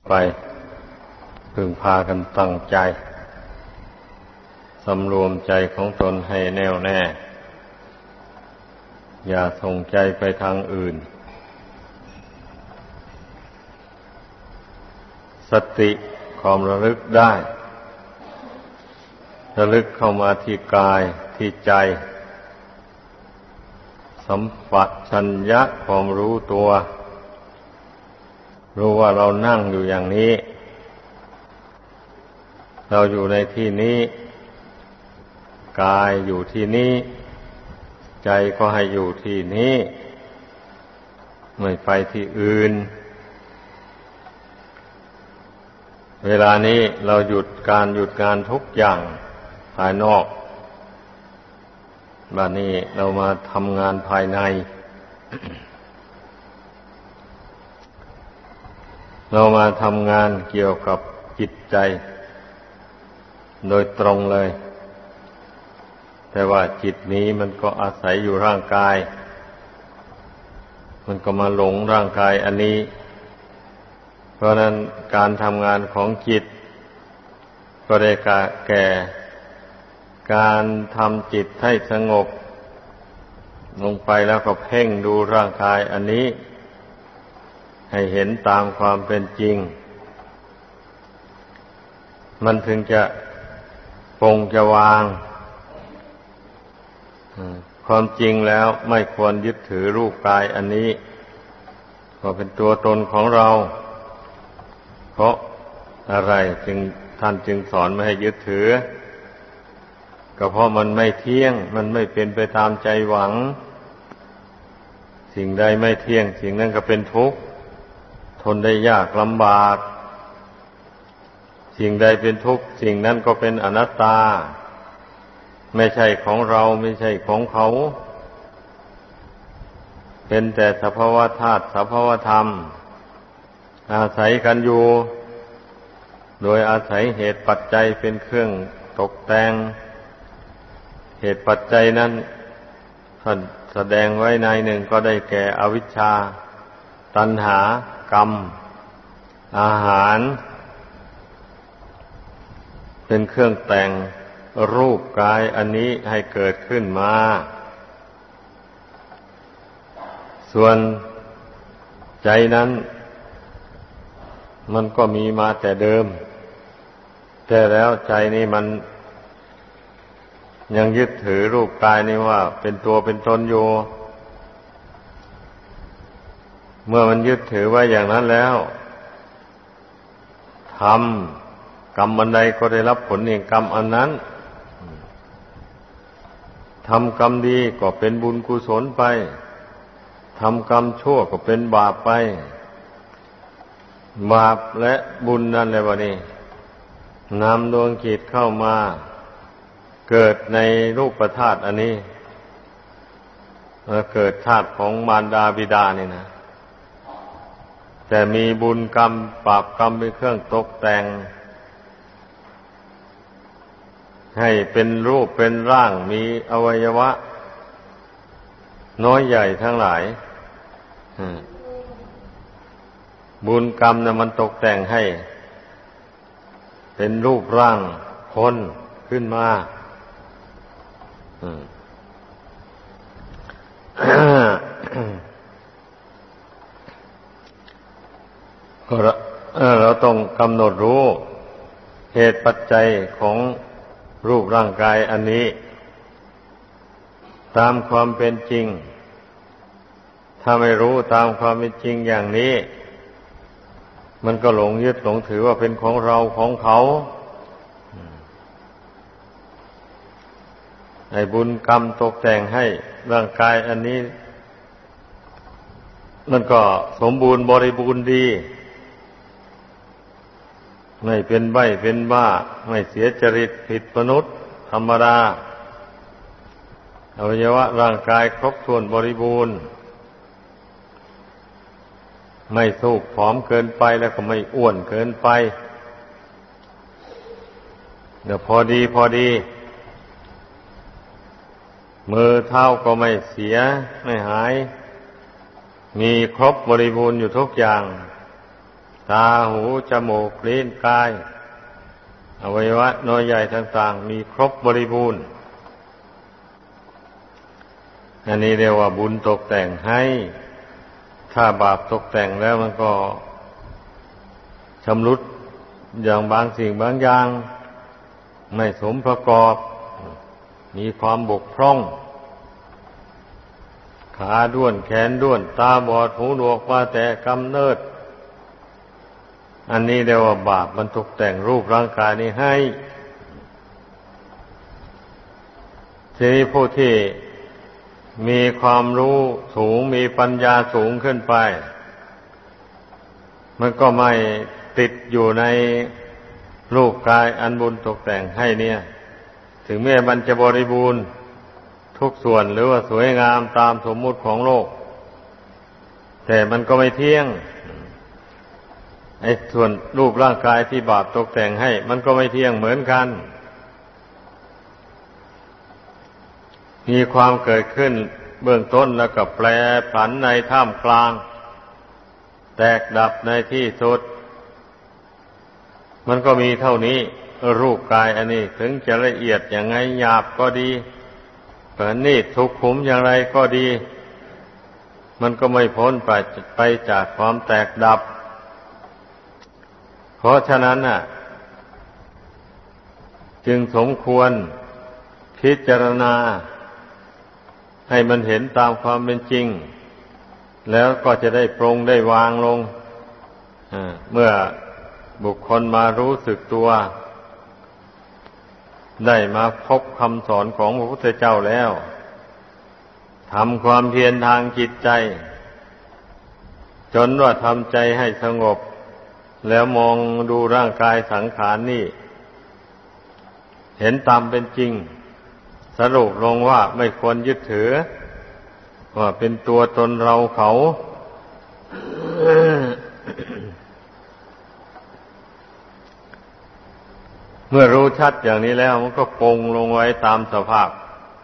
ไปพึงพากันตั้งใจสำรวมใจของตนให้แน่วแน่อย่าส่งใจไปทางอื่นสติความระลึกได้ระลึกเข้ามาที่กายที่ใจสัมปชัญญะความรู้ตัวรู้ว่าเรานั่งอยู่อย่างนี้เราอยู่ในที่นี้กายอยู่ที่นี้ใจก็ให้อยู่ที่นี้ไม่ไปที่อื่นเวลานี้เราหยุดงานทุกอย่างภายนอกบัดนี้เรามาทำงานภายใน เรามาทำงานเกี่ยวกับจิตใจโดยตรงเลยแต่ว่าจิตนี้มันก็อาศัยอยู่ร่างกายมันก็มาหลงร่างกายอันนี้เพราะนั้นการทำงานของจิตก็ได้แก่การทำจิตให้สงบลงไปแล้วก็เพ่งดูร่างกายอันนี้ให้เห็นตามความเป็นจริงมันถึงจะปรงจะวางความจริงแล้วไม่ควรยึดถือรูปกายอันนี้ก็เป็นตัวตนของเราเพราะอะไรท่านจึงสอนไม่ให้ยึดถือก็เพราะมันไม่เที่ยงมันไม่เป็นไปตามใจหวังสิ่งใดไม่เที่ยงสิ่งนั้นก็เป็นทุกข์ทนได้ยากลำบากสิ่งใดเป็นทุกข์สิ่งนั้นก็เป็นอนัตตาไม่ใช่ของเราไม่ใช่ของเขาเป็นแต่สภาวะธาตุสภาวะธรรมอาศัยกันอยู่โดยอาศัยเหตุปัจจัยเป็นเครื่องตกแต่งเหตุปัจจัยนั้นท่านแสดงไว้ในหนึ่งก็ได้แก่อวิชชาตัณหากรรมอาหารเป็นเครื่องแต่งรูปกายอันนี้ให้เกิดขึ้นมาส่วนใจนั้นมันก็มีมาแต่เดิมแต่แล้วใจนี้มันยังยึดถือรูปกายนี้ว่าเป็นตัวเป็นตนอยู่เมื่อมันยึดถือไว้อย่างนั้นแล้วทำกรรมอันใดก็ได้รับผลแห่งกรรมอันนั้นทำกรรมดีก็เป็นบุญกุศลไปทำกรรมชั่วก็เป็นบาปไปบาปและบุญนั่นแหละวะนี่นำดวงจิตเข้ามาเกิดในรูปธาตุอันนี้เกิดธาตุของมารดาบิดานี่นะแต่มีบุญกรรมบาปกรรมเป็นเครื่องตกแต่งให้เป็นรูปเป็นร่างมีอวัยวะน้อยใหญ่ทั้งหลายบุญกรรมนะมันตกแต่งให้เป็นรูปร่างคนขึ้นมาเราต้องกำหนดรู้เหตุปัจจัยของรูปร่างกายอันนี้ตามความเป็นจริงถ้าไม่รู้ตามความเป็นจริงอย่างนี้มันก็หลงยึดหลงถือว่าเป็นของเราของเขาให้บุญกรรมตกแต่งให้ร่างกายอันนี้มันก็สมบูรณ์บริบูรณ์ดีไม่เป็นใบ้เป็นบ้าไม่เสียจริตผิดมนุษย์ธรรมดาอวัยวะร่างกายครบถ้วนบริบูรณ์ไม่สูบผอมเกินไปแล้วก็ไม่อ้วนเกินไปเดี๋ยวพอดีมือเท้าก็ไม่เสียไม่หายมีครบบริบูรณ์อยู่ทุกอย่างตาหูจมูกลิ้นกายอวัยวะน้อยใหญ่ต่างๆมีครบบริบูรณ์อันนี้เรียกว่าบุญตกแต่งให้ถ้าบาปตกแต่งแล้วมันก็ชำรุดอย่างบางสิ่งบางอย่างไม่สมประกอบมีความบกพร่องขาด้วนแขนด้วนตาบอดหูหนวกมาแต่กำเนิดอันนี้เรียกว่าบาปมันตกแต่งรูปร่างกายนี้ให้ทีนี้ผู้ที่มีความรู้สูงมีปัญญาสูงขึ้นไปมันก็ไม่ติดอยู่ในรูปกายอันบุญตกแต่งให้เนี่ยถึงแม้มันจะบริบูรณ์ทุกส่วนหรือว่าสวยงามตามสมมุติของโลกแต่มันก็ไม่เที่ยงไอ้ส่วนรูปร่างกายที่บาปตกแต่งให้มันก็ไม่เที่ยงเหมือนกันมีความเกิดขึ้นเบื้องต้นแล้วก็แปรผันในท่ามกลางแตกดับในที่สุดมันก็มีเท่านี้รูปกายอันนี้ถึงจะละเอียดอย่างไงหยาบก็ดีประณีตทุกขุมอย่างไรก็ดีมันก็ไม่พ้นไปจากความแตกดับเพราะฉะนั้นจึงสมควรพิจารณาให้มันเห็นตามความเป็นจริงแล้วก็จะได้ปรงได้วางลงเมื่อบุคคลมารู้สึกตัวได้มาพบคำสอนของพระพุทธเจ้าแล้วทำความเพียรทางจิตใจจนว่าทำใจให้สงบแล้วมองดูร่างกายสังขารนี่เห็นตามเป็นจริงสรุปลงว่าไม่ควรยึดถือว่าเป็นตัวตนเราเขา เมื่อรู้ชัดอย่างนี้แล้วมันก็ปรงลงไว้ตามสภาพ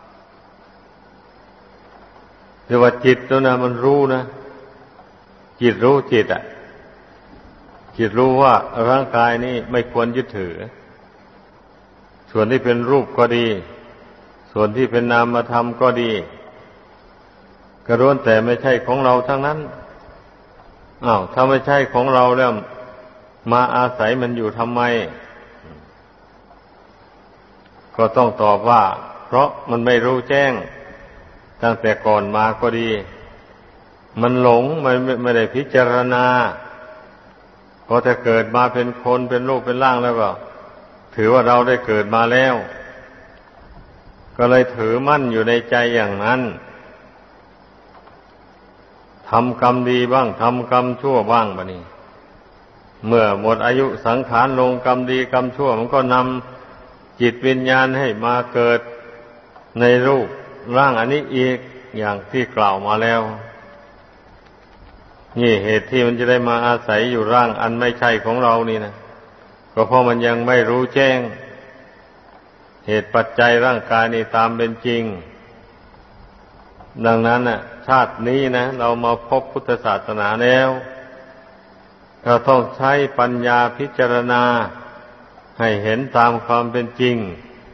แต่ว่าจิตตัวนั้นมันรู้นะจิตรู้จิตจิตรู้ว่าร่างกายนี้ไม่ควรยึดถือส่วนที่เป็นรูปก็ดีส่วนที่เป็นนามธรรมก็ดีก็ล้วนแต่ไม่ใช่ของเราทั้งนั้นถ้าไม่ใช่ของเราแล้วมาอาศัยมันอยู่ทำไมก็ต้องตอบว่าเพราะมันไม่รู้แจ้งตั้งแต่ก่อนมาก็ดีมันหลงมันไม่ได้พิจารณาพอจะเกิดมาเป็นคนเป็นรูปเป็นร่างแล้วก็ถือว่าเราได้เกิดมาแล้วก็เลยถือมั่นอยู่ในใจอย่างนั้นทำกรรมดีบ้างทำกรรมชั่วบ้างบัดนี้เมื่อหมดอายุสังขารลงกรรมดีกรรมชั่วมันก็นำจิตวิญญาณให้มาเกิดในรูปร่างอันนี้อีกอย่างที่กล่าวมาแล้วนี่เหตุที่มันจะได้มาอาศัยอยู่ร่างอันไม่ใช่ของเรานี่นะก็เพราะมันยังไม่รู้แจ้งเหตุปัจจัยร่างกายนี่ตามเป็นจริงดังนั้นชาตินี้นะเรามาพบพุทธศาสนาแล้วเราต้องใช้ปัญญาพิจารณาให้เห็นตามความเป็นจริง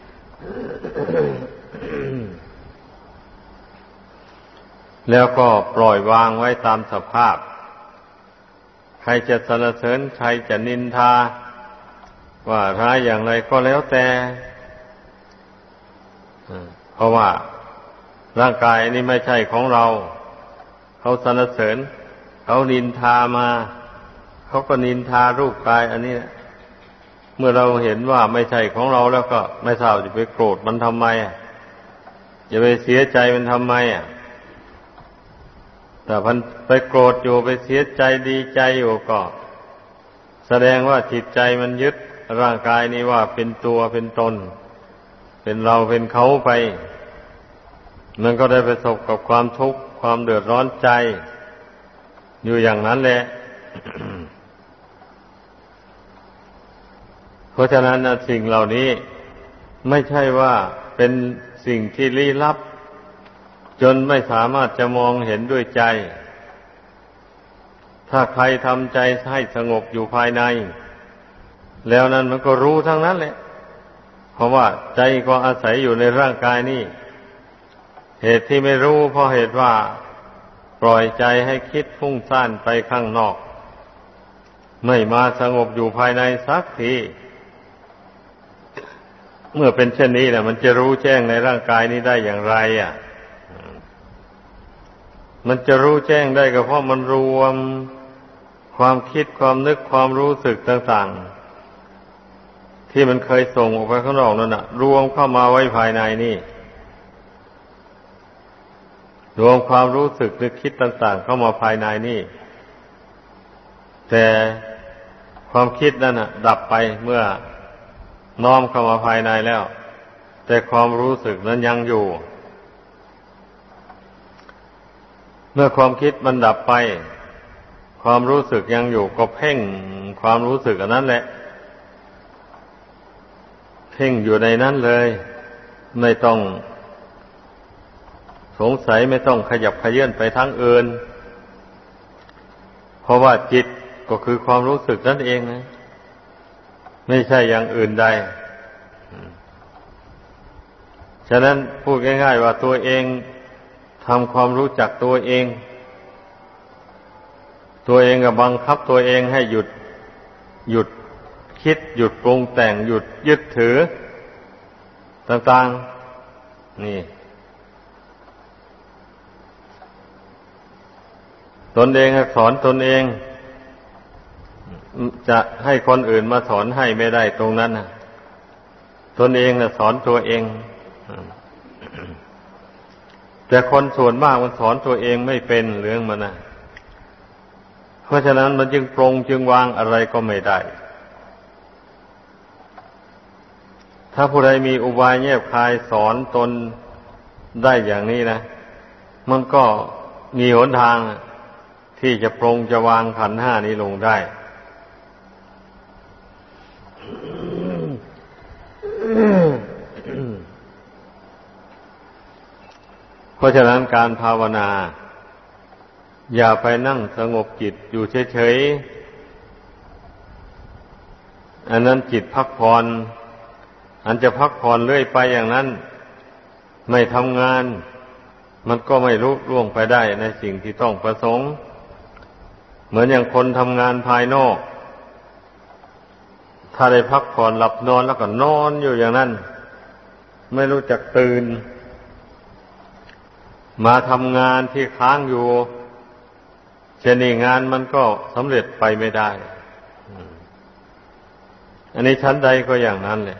แล้วก็ปล่อยวางไว้ตามสภาพใครจะสรรเสริญใครจะนินทาว่าร้ายอย่างไรก็แล้วแต่เพราะว่าร่างกายนี้ไม่ใช่ของเราเขาสรรเสริญเขานินทามาเขาก็นินทารูปกายอันนี้นะเมื่อเราเห็นว่าไม่ใช่ของเราแล้วก็ไม่ทราบจะไปโกรธมันทำไมจะไปเสียใจมันทำไมแต่พันไปโกรธอยู่ไปเสียใจดีใจอยู่ก็แสดงว่าจิตใจมันยึดร่างกายนี้ว่าเป็นตัวเป็นตนเป็นเราเป็นเขาไปมันก็ได้ประสบกับความทุกข์ความเดือดร้อนใจอยู่อย่างนั้นแหละ เพราะฉะนั้นสิ่งเหล่านี้ไม่ใช่ว่าเป็นสิ่งที่ลี้ลับจนไม่สามารถจะมองเห็นด้วยใจถ้าใครทำใจให้สงบอยู่ภายในแล้วนั้นมันก็รู้ทั้งนั้นแหละเพราะว่าใจก็อาศัยอยู่ในร่างกายนี่เหตุที่ไม่รู้เพราะเหตุว่าปล่อยใจให้คิดฟุ้งซ่านไปข้างนอกไม่มาสงบอยู่ภายในสักทีเมื่อเป็นเช่นนี้แหละมันจะรู้แจ้งในร่างกายนี้ได้อย่างไรอ่ะมันจะรู้แจ้งได้ก็เพราะมันรวมความคิดความนึกความรู้สึกต่างๆที่มันเคยส่งออกไปข้างนอกนั่นน่ะรวมเข้ามาไว้ภายในนี่รวมความรู้สึกนึกคิดต่างๆเข้ามาภายในนี่แต่ความคิดนั่นน่ะดับไปเมื่อน้อมเข้ามาภายในแล้วแต่ความรู้สึกนั้นยังอยู่เมื่อความคิดมันดับไปความรู้สึกยังอยู่ก็เพ่งความรู้สึกอันนั้นแหละเพ่งอยู่ในนั้นเลยไม่ต้องสงสัยไม่ต้องขยับเขยื้อนไปทางอื่นเพราะว่าจิตก็คือความรู้สึกนั่นเองนะไม่ใช่อย่างอื่นใดฉะนั้นพูดง่ายๆว่าตัวเองทำความรู้จักตัวเองตัวเองก็บังคับตัวเองให้หยุดคิดหยุดปรุงแต่งหยุดยึดถือต่างๆนี่ตนเองสอนตนเองจะให้คนอื่นมาสอนให้ไม่ได้ตรงนั้นนะตนเองสอนตัวเองแต่คนส่วนมากมันสอนตัวเองไม่เป็นเรื่องมันนะเพราะฉะนั้นมันจึงปรงจึงวางอะไรก็ไม่ได้ถ้าผู้ใดมีอุบายแยบคายสอนตนได้อย่างนี้นะมันก็มีหนทางที่จะปรงจะวางขันธ์ห้านี้ลงได้เพราะฉะนั้นการภาวนาอย่าไปนั่งสงบจิตอยู่เฉยๆอันนั้นจิตพักผ่อนอันจะพักผ่อนเรื่อยไปอย่างนั้นไม่ทำงานมันก็ไม่ลุล่วงไปได้ในสิ่งที่ต้องประสงค์เหมือนอย่างคนทำงานภายนอกถ้าได้พักผ่อนหลับนอนแล้วก็นอนอยู่อย่างนั้นไม่รู้จักตื่นมาทำงานที่ค้างอยู่เช่นนี้งานมันก็สำเร็จไปไม่ได้อันนี้ชั้นใดก็อย่างนั้นเลย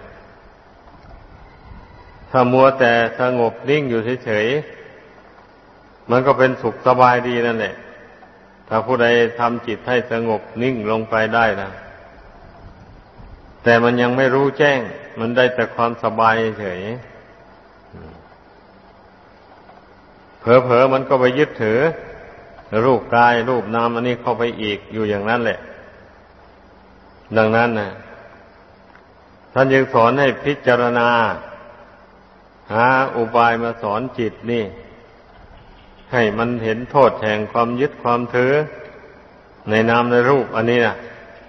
ถ้ามัวแต่สงบนิ่งอยู่เฉยๆมันก็เป็นสุขสบายดีนั่นแหละถ้าผู้ใดทำจิตให้สงบนิ่งลงไปได้นะแต่มันยังไม่รู้แจ้งมันได้แต่ความสบายเฉยเผลอๆมันก็ไปยึดถือรูปกายรูปนามอันนี้เข้าไปอีกอยู่อย่างนั้นแหละดังนั้นนะท่านยังสอนให้พิจารณาหาอุบายมาสอนจิตนี่ให้มันเห็นโทษแห่งความยึดความถือในนามในรูปอันนี้นะ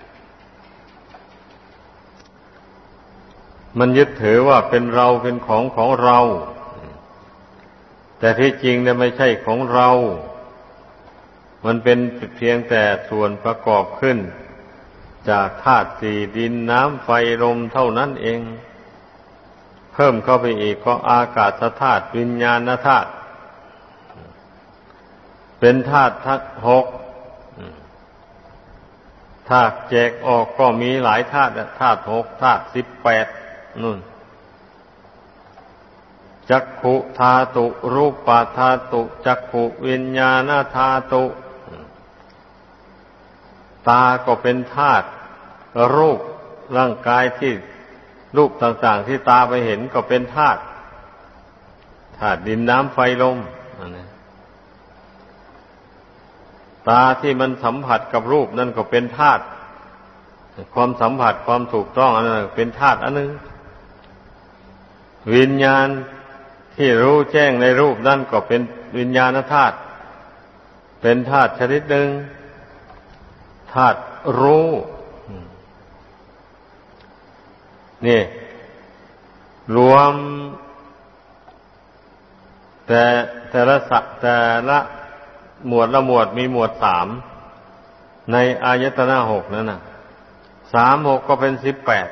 มันยึดถือว่าเป็นเราเป็นของเราแต่ที่จริงเนี่ยไม่ใช่ของเรามันเป็นเพียงแต่ส่วนประกอบขึ้นจากธาตุสี่ดินน้ำไฟลมเท่านั้นเองเพิ่มเข้าไปอีกก็อากาศธาตุวิญญาณธาตุเป็นธาตุทั้งหกธาตุแจกออกก็มีหลายธาตุธาตุหกธาตุ18นู่นจักขุธาตุรูปธาตุจักขุวิญญาณธาตุตาก็เป็นธาตุรูปร่างกายที่รูปต่างๆที่ตาไปเห็นก็เป็นธาตุดินน้ำไฟลมตาที่มันสัมผัสกับรูปนั่นก็เป็นธาตุความสัมผัสความถูกต้องอันนั้นเป็นธาตุอันนึงวิญญาณที่รู้แจ้งในรูปนั่นก็เป็นวิญญาณธาตุเป็นธาตุชนิดหนึ่งธาตุรู้นี่รวมแต่ละหมวดละหมวดมีหมวดสามในอายตนะหกนั่นน่ะ3 6ก็เป็น18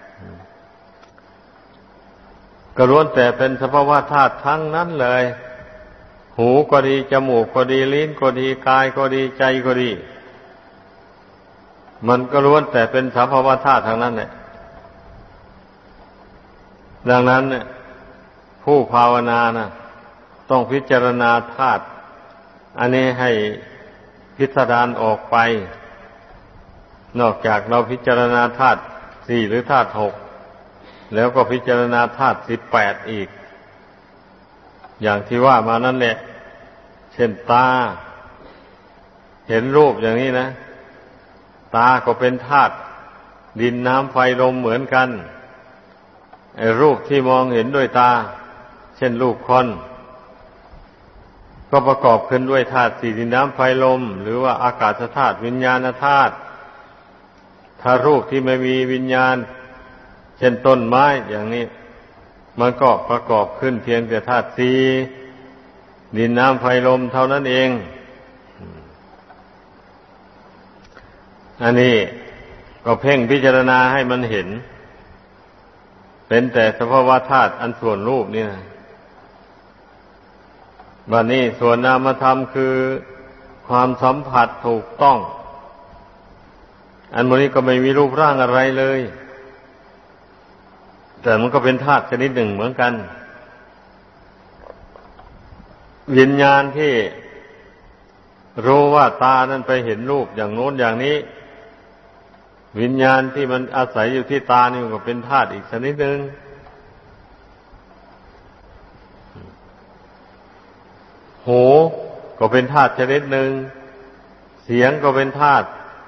ก็ล้วนแต่เป็นสภาวะธาตุทั้งนั้นเลยหูก็ดีจมูกก็ดีลิ้นก็ดีกายก็ดีใจก็ดีมันก็ล้วนแต่เป็นสภาวะธาตุทั้งนั้นแหละดังนั้นเนี่ยผู้ภาวนานะต้องพิจารณาธาตุอันนี้ให้พิสดารออกไปนอกจากเราพิจารณาธาตุ4หรือธาตุ6แล้วก็พิจารณาธาตุ18อีกอย่างที่ว่ามานั่นแหละเช่นตาเห็นรูปอย่างนี้นะตาก็เป็นธาตุดินน้ำไฟลมเหมือนกันไอ้รูปที่มองเห็นด้วยตาเช่นรูปคนก็ประกอบขึ้นด้วยธาตุ4ดินน้ำไฟลมหรือว่าอากาศธาตุวิญญาณธาตุถ้ารูปที่ไม่มีวิญญาณเช่นต้นไม้อย่างนี้มันก็ประกอบขึ้นเพียงแต่ธาตุ4ดินน้ำไฟลมเท่านั้นเองอันนี้ก็เพ่งพิจารณาให้มันเห็นเป็นแต่สภาวะธาตุอันส่วนรูปนี่นะบัดนี้ส่วนนามธรรมคือความสัมผัสถูกต้องอันนี้ก็ไม่มีรูปร่างอะไรเลยแต่มันก็เป็นธาตุชนิดหนึ่งเหมือนกันวิญญาณที่รู้ว่าตานั้นไปเห็นรูปอย่างโน้นอย่างนี้วิญญาณที่มันอาศัยอยู่ที่ตานี่มันก็เป็นธาตุอีกชนิดหนึ่งหูก็เป็นธาตุชนิดหนึ่งเสียงก็เป็นธาตุ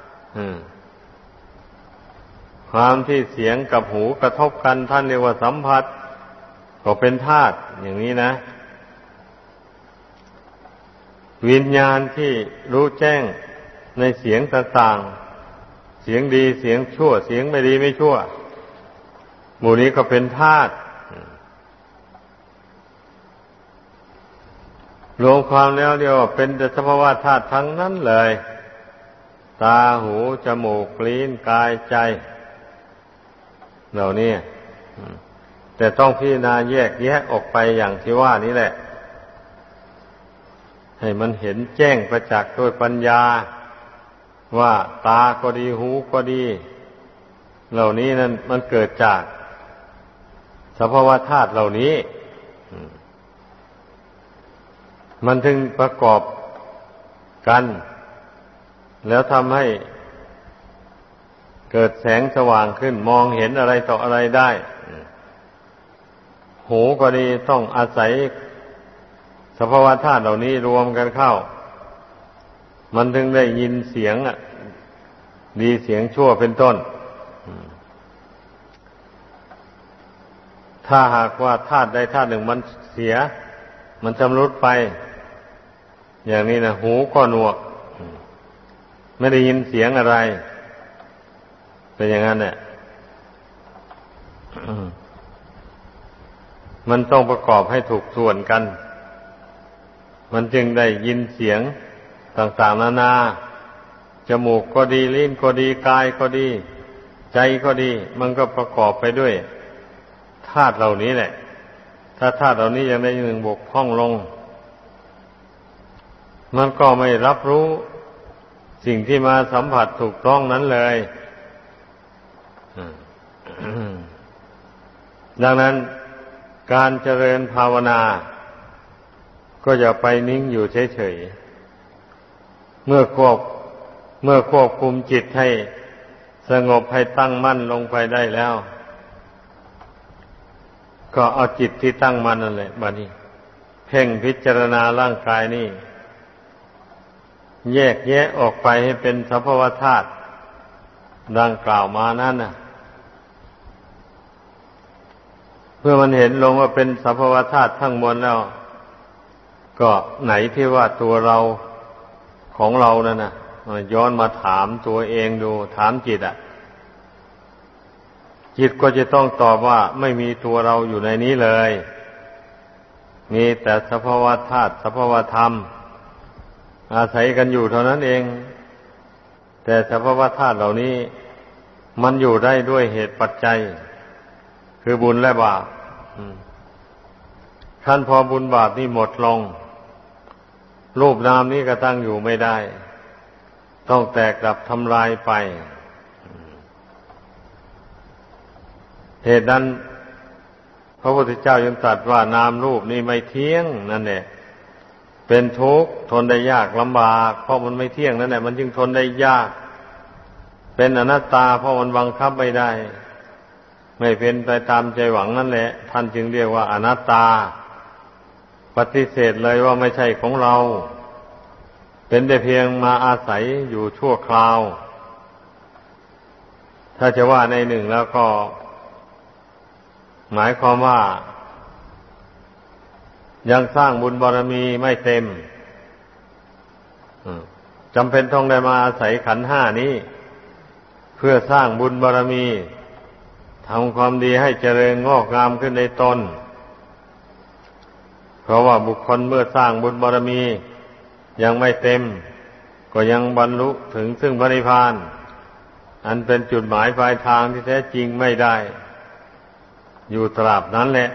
ความที่เสียงกับหูกระทบกันท่านเรียกว่าสัมผัสก็เป็นธาตุอย่างนี้นะวิญญาณที่รู้แจ้งในเสียงต่างๆเสียงดีเสียงชั่วเสียงไม่ดีไม่ชั่วหมู่นี้ก็เป็นธาตุรวมความแล้วเรียกว่าเป็นสภาวะธาตุทั้งนั้นเลยตาหูจมูกลิ้นกายใจเหล่านี้แต่ต้องพิจารณาแยกแยะออกไปอย่างที่ว่านี้แหละให้มันเห็นแจ้งประจักษ์ด้วยปัญญาว่าตาก็ดีหูก็ดีเหล่านี้นั้นมันเกิดจากสภาวะธาตุเหล่านี้มันถึงประกอบกันแล้วทำให้เกิดแสงสว่างขึ้นมองเห็นอะไรต่ออะไรได้หูก็ดีต้องอาศัยสภาวะธาตุเหล่านี้รวมกันเข้ามันถึงได้ยินเสียงดีเสียงชั่วเป็นต้นถ้าหากว่าธาตุใดธาตุหนึ่งมันเสียมันชำรุดไปอย่างนี้นะหูก็หนวกไม่ได้ยินเสียงอะไรเป็นอย่างนั้นเนี่ยมันต้องประกอบให้ถูกส่วนกันมันจึงได้ยินเสียงต่างๆนานาจมูกก็ดีลิ้นก็ดีกายก็ดีใจก็ดีมันก็ประกอบไปด้วยธาตุเหล่านี้แหละถ้าธาตุเหล่านี้ยังได้หนึ่งบกพร่องลงมันก็ไม่รับรู้สิ่งที่มาสัมผัสถูกต้องนั้นเลยดังนั้นการเจริญภาวนาก็อย่าไปนิ่งอยู่เฉยๆเมื่อควบคุมจิตให้สงบให้ตั้งมั่นลงไปได้แล้วก็เอาจิตที่ตั้งมั่นนั่นแหละบัดนี้เพ่งพิจารณาร่างกายนี่แยกแยะออกไปให้เป็นสภาวะธาตุดังกล่าวมานั้นน่ะเพื่อมันเห็นลงว่าเป็นสภาวะธาตุทั้งมวลแล้วก็ไหนที่ว่าตัวเราของเรานั่นน่ะย้อนมาถามตัวเองดูถามจิตจิตก็จะต้องตอบว่าไม่มีตัวเราอยู่ในนี้เลยมีแต่สภาวะธาตุสภาวะธรรมอาศัยกันอยู่เท่านั้นเองแต่สภาวะธาตุเหล่านี้มันอยู่ได้ด้วยเหตุปัจจัยคือบุญและบาปขั้นพอบุญบาปนี่หมดลงรูปนามนี้ก็ตั้งอยู่ไม่ได้ต้องแตกดับทำลายไปเหตุนั้นพระพุทธเจ้ายังตรัสว่านามรูปนี่ไม่เที่ยงนั่นแหละเป็นทุกข์ทนได้ยากลำบากเพราะมันไม่เที่ยงนั่นแหละมันจึงทนได้ยากเป็นอนัตตาเพราะมันบังคับไม่ได้ไม่เป็นไปตามใจหวังนั่นแหละท่านจึงเรียกว่าอนัตตาปฏิเสธเลยว่าไม่ใช่ของเราเป็นแต่เพียงมาอาศัยอยู่ชั่วคราวถ้าจะว่าในหนึ่งแล้วก็หมายความว่ายังสร้างบุญบารมีไม่เต็มจำเป็นต้องได้มาอาศัยขันธ์ห้านี้เพื่อสร้างบุญบารมีทำความดีให้เจริญงอกงามขึ้นในตนเพราะว่าบุคคลเมื่อสร้างบุญบารมียังไม่เต็มก็ยังบรรลุถึงซึ่งพระนิพพานอันเป็นจุดหมายปลายทางที่แท้จริงไม่ได้อยู่ตราบนั้นแหละ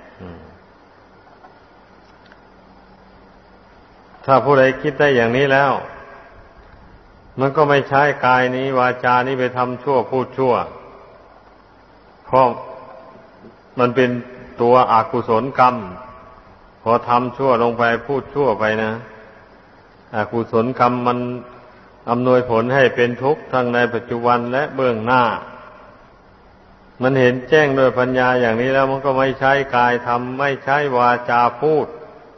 ถ้าผู้ใดคิดได้อย่างนี้แล้วมันก็ไม่ใช้กายนี้วาจานี้ไปทำชั่วพูดชั่วเพราะมันเป็นตัวอกุศลกรรมพอทำชั่วลงไปพูดชั่วไปนะอกุศลกรรมมันอำนวยผลให้เป็นทุกข์ทั้งในปัจจุบันและเบื้องหน้ามันเห็นแจ้งด้วยปัญญาอย่างนี้แล้วมันก็ไม่ใช้กายทำไม่ใช้วาจาพูด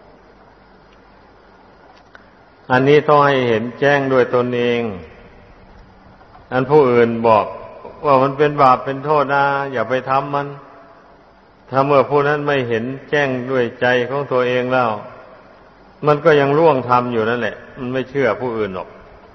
อันนี้ต้องให้เห็นแจ้งด้วยตนเองอันผู้อื่นบอกว่ามันเป็นบาปเป็นโทษนะอย่าไปทำมันถ้าเมื่อผู้นั้นไม่เห็นแจ้งด้วยใจของตัวเองแล้วมันก็ยังล่วงทำอยู่นั่นแหละมันไม่เชื่อผู้อื่นหรอก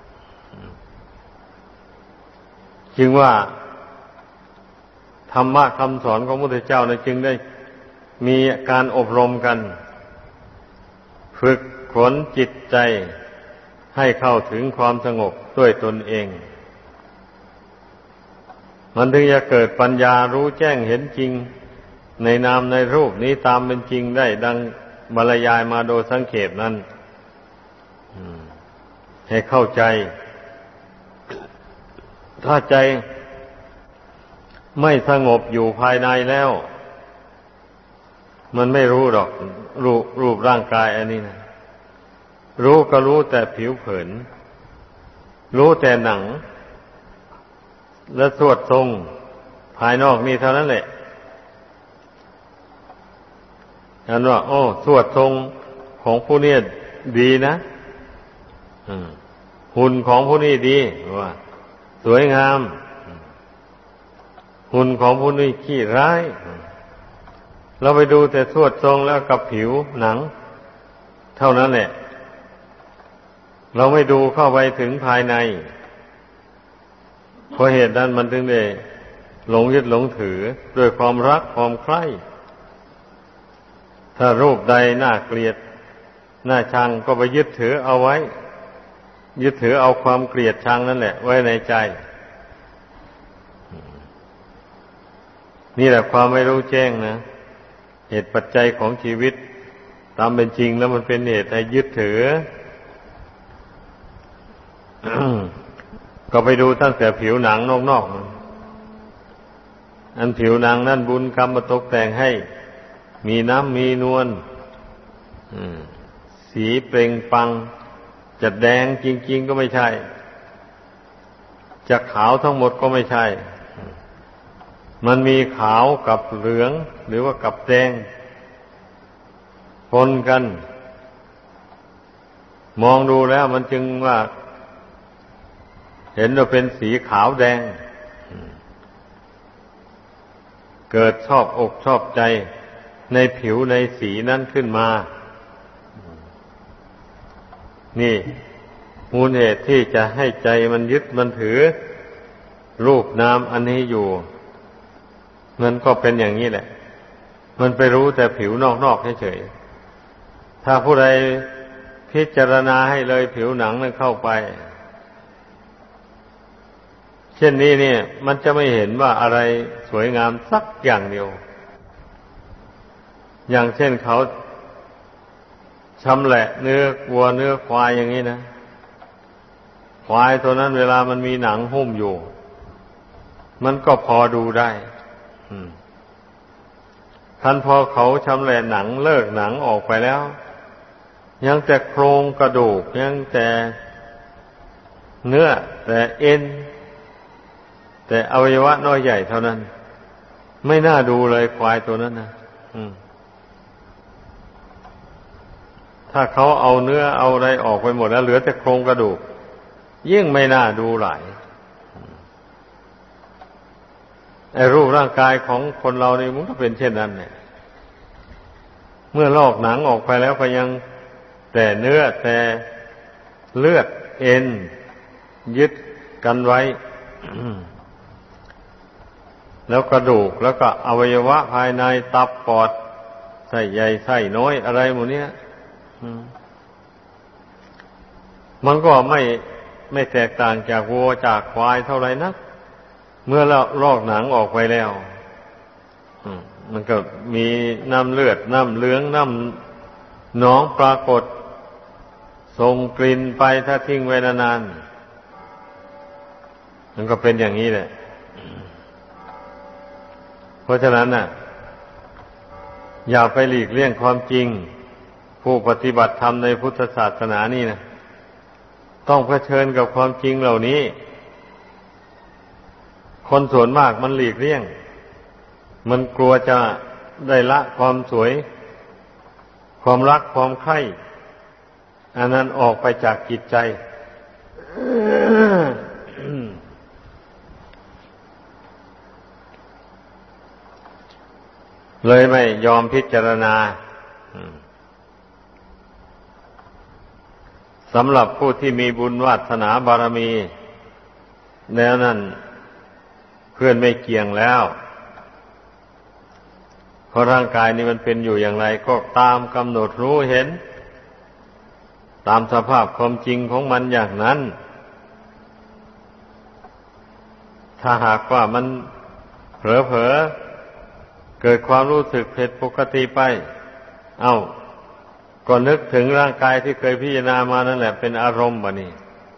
จึงว่าธรรมะคำสอนของพระพุทธเจ้าจึงได้มีการอบรมกันฝึกฝนจิตใจให้เข้าถึงความสงบด้วยตนเองมันถึงจะเกิดปัญญารู้แจ้งเห็นจริงในนามในรูปนี้ตามเป็นจริงได้ดังบรรยายมาโดยสังเขปนั้นให้เข้าใจถ้าใจไม่สงบอยู่ภายในแล้วมันไม่รู้หรอกรูปร่างกายอันนี้นะรู้ก็รู้แต่ผิวเผินรู้แต่หนังและสวดทรงภายนอกนี่เท่านั้นแหละอันว่าโอ้สวดทรงของผู้นี้ดีนะหุ่นของผู้นี้ดีว่าสวยงามหุ่นของผู้นี้ขี้ร้ายเราไปดูแต่สวดทรงแล้วกับผิวหนังเท่านั้นแหละเราไม่ดูเข้าไปถึงภายในเพราะเหตุนั้นมันถึงได้หลงยึดหลงถือด้วยความรักความใคร่ถ้ารูปใดน่าเกลียดน่าชังก็ไปยึดถือเอาไว้ยึดถือเอาความเกลียดชังนั่นแหละไว้ในใจนี่แหละความไม่รู้แจ้งนะเหตุปัจจัยของชีวิตตามเป็นจริงแล้วมันเป็นเหตุให้ยึดถือ ก็ไปดูตั้งแต่ผิวหนังนอกๆอันผิวหนังนั่นบุญกรรมมาตกแต่งให้มีน้ำมีนวลสีเปล่งปลั่งจะแดงจริงๆก็ไม่ใช่จะขาวทั้งหมดก็ไม่ใช่มันมีขาวกับเหลืองหรือว่ากับแดงปนกันมองดูแล้วมันจึงว่าเห็นว่าเป็นสีขาวแดงเกิดชอบอกชอบใจในผิวในสีนั้นขึ้นมานี่มูลเหตุที่จะให้ใจมันยึดมันถือรูปนามอันนี้อยู่มันก็เป็นอย่างนี้แหละมันไปรู้แต่ผิวนอกๆเฉยๆถ้าผู้ใดพิจารณาให้เลยผิวหนังนั้นเข้าไปเช่นนี้เนี่ยมันจะไม่เห็นว่าอะไรสวยงามสักอย่างเดียวอย่างเช่นเขาชำแหละเนื้อวัวเนื้อควายอย่างนี้นะควายตัวนั้นเวลามันมีหนังหุ้มอยู่มันก็พอดูได้คันพอเขาชำแหละหนังเลิกหนังออกไปแล้วยังแต่โครงกระดูกยังแต่เนื้อแต่เอ็นแต่อวัยวะน้อยใหญ่เท่านั้นไม่น่าดูเลยควายตัวนั้นนะถ้าเขาเอาเนื้อเอาอะไรออกไปหมดแล้วเหลือแต่โครงกระดูกยิ่งไม่น่าดูหลายไอ้รูปร่างกายของคนเรานี่มันก็เป็นเช่นนั้นเนี่ยเมื่อลอกหนังออกไปแล้วก็ยังแต่เนื้อแต่เลือดเอ็นยึดกันไว้ แล้วกระดูกแล้วก็อวัยวะภายในตับปอดไส้ใหญ่ไส้น้อยอะไรหมดเนี้ยมันก็ไม่แตกต่างจากวัวจากควายเท่าไหร่นักเมื่อเราลอกหนังออกไปแล้วมันก็มีน้ำเลือดน้ำเหลืองน้ำหนองปรากฏส่งกลิ่นไปถ้าทิ้งไว้นานๆมันก็เป็นอย่างนี้แหละเพราะฉะนั้นน่ะอย่าไปหลีกเลี่ยงความจริงผู้ปฏิบัติธรรมในพุทธศาสนานี่นะต้องเผชิญกับความจริงเหล่านี้คนส่วนมากมันหลีกเลี่ยงมันกลัวจะได้ละความสวยความรักความใคร่อันนั้นออกไปจากจิตใจ เลยไม่ยอมพิจารณาสำหรับผู้ที่มีบุญวาสนาบารมีแล้วนั้นเพื่อนไม่เกี่ยงแล้วเพราะร่างกายนี้มันเป็นอยู่อย่างไรก็ตามกำหนดรู้เห็นตามสภาพความจริงของมันอย่างนั้นถ้าหากว่ามันเผลอเกิดความรู้สึกผิดปกติไปก็นึกถึงร่างกายที่เคยพิจารณามานั่นแหละเป็นอารมณ์บะนี่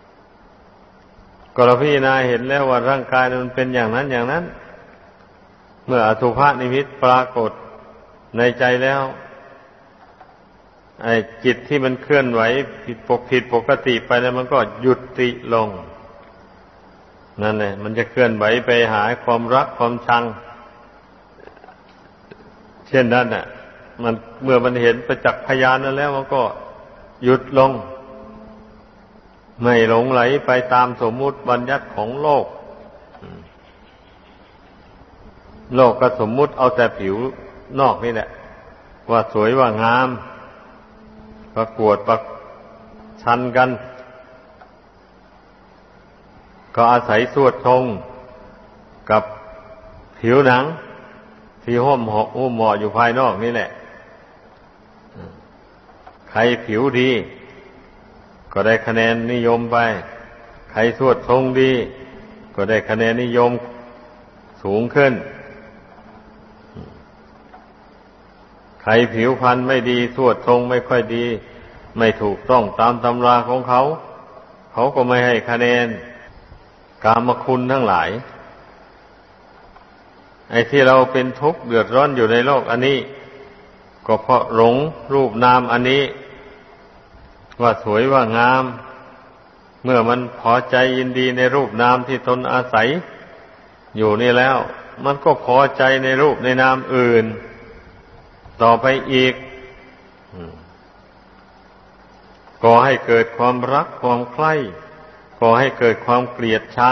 ก็เราพิจารณาเห็นแล้วว่าร่างกายมันเป็นอย่างนั้นอย่างนั้นเมื่ออสุภนิมิตปรากฏในใจแล้วไอ้จิตที่มันเคลื่อนไหวผิดปกติไปแล้วมันก็หยุดติลงนั่นแหละมันจะเคลื่อนไหวไปหาความรักความชังเช่นนั้นน่ะมันเมื่อมันเห็นประจักษ์พยานนั้นแล้วมันก็หยุดลงไม่หลงไหลไปตามสมมุติบัญญัติของโลกก็สมมุติเอาแต่ผิวนอกนี่แหละว่าสวยว่างามประกวดประชันกันก็อาศัยสวดทรงกับผิวหนังที่หุ้มห่ออยู่ภายนอกนี่แหละใครผิวดีก็ได้คะแนนนิยมไปใครสวดทรงดีก็ได้คะแนนนิยมสูงขึ้นใครผิวพรรณไม่ดีสวดทรงไม่ค่อยดีไม่ถูกต้องตามตำราของเขาก็ไม่ให้คะแนนกามคุณทั้งหลายไอ้ที่เราเป็นทุกข์เดือดร้อนอยู่ในโลกอันนี้ก็เพราะหลงรูปนามอันนี้ว่าสวยว่างามเมื่อมันพอใจยินดีในรูปนามที่ตนอาศัยอยู่นี่แล้วมันก็พอใจในรูปในนามอื่นต่อไปอีกก่อให้เกิดความรักความใคร่ก่อให้เกิดความเกลียดชัง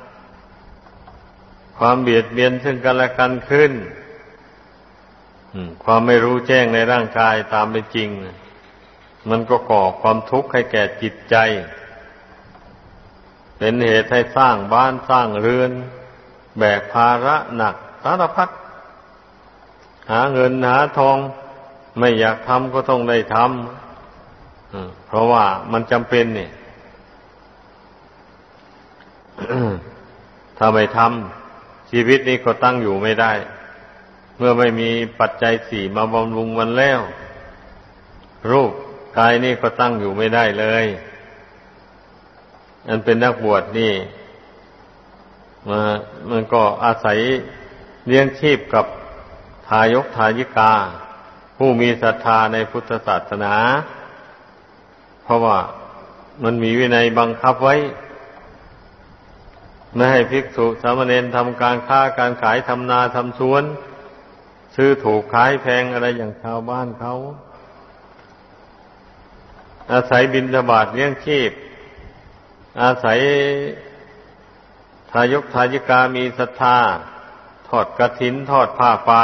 ความเบียดเบียนซึ่งกันและกันขึ้นความไม่รู้แจ้งในร่างกายตามเป็นจริงมันก็ก่อความทุกข์ให้แก่จิตใจเป็นเหตุให้สร้างบ้านสร้างเรือนแบกภาระหนักสารพัดหาเงินหาทองไม่อยากทำก็ต้องได้ทำเพราะว่ามันจำเป็นนี่ ถ้าไม่ทำชีวิตนี้ก็ตั้งอยู่ไม่ได้เมื่อไม่มีปัจจัยสี่มาบำรุงมันแล้วรูปกายนี่ก็ตั้งอยู่ไม่ได้เลยอันเป็นนักบวชนี่มันก็อาศัยเลี้ยงชีพกับทายกทายิกาผู้มีศรัทธาในพุทธศาสนาเพราะว่ามันมีวินัยบังคับไว้ไม่ให้ภิกษุสามเณรทำการค้าการขายทำนาทำสวนซื้อถูกขายแพงอะไรอย่างชาวบ้านเขาอาศัยบิณฑบาตเลี้ยงชีพอาศัยทายกทายิกามีศรัทธาทอดกฐินทอดผ้าป่า